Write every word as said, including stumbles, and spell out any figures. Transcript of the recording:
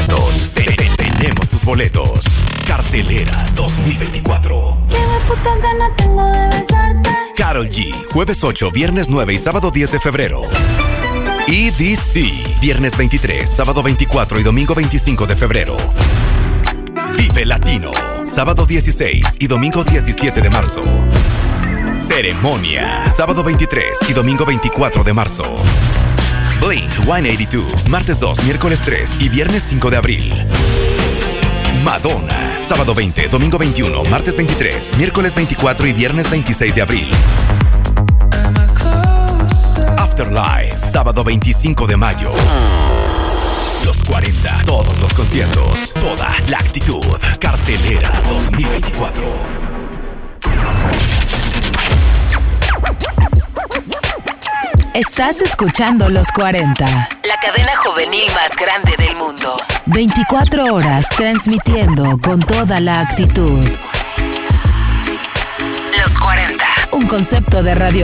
conciertos. Te- te- Tenemos tus boletos. Cartelera dos mil veinticuatro. Qué puta gana tengo de besarte. Karol G, jueves ocho, viernes nueve y sábado diez de febrero. E D C, viernes veintitrés, sábado veinticuatro y domingo veinticinco de febrero. Vive Latino, sábado dieciséis y domingo diecisiete de marzo. Ceremonia, sábado veintitrés y domingo veinticuatro de marzo. Blink ciento ochenta y dos, martes dos, miércoles tres y viernes cinco de abril. Madonna, sábado veinte, domingo veintiuno, martes veintitrés, miércoles veinticuatro y viernes veintiséis de abril. Afterlife, sábado veinticinco de mayo. Los cuarenta, todos los conciertos, toda la actitud. Cartelera dos mil veinticuatro. Estás escuchando Los cuarenta, la cadena juvenil más grande del mundo. veinticuatro horas transmitiendo con toda la actitud. Los cuarenta. Un concepto de radio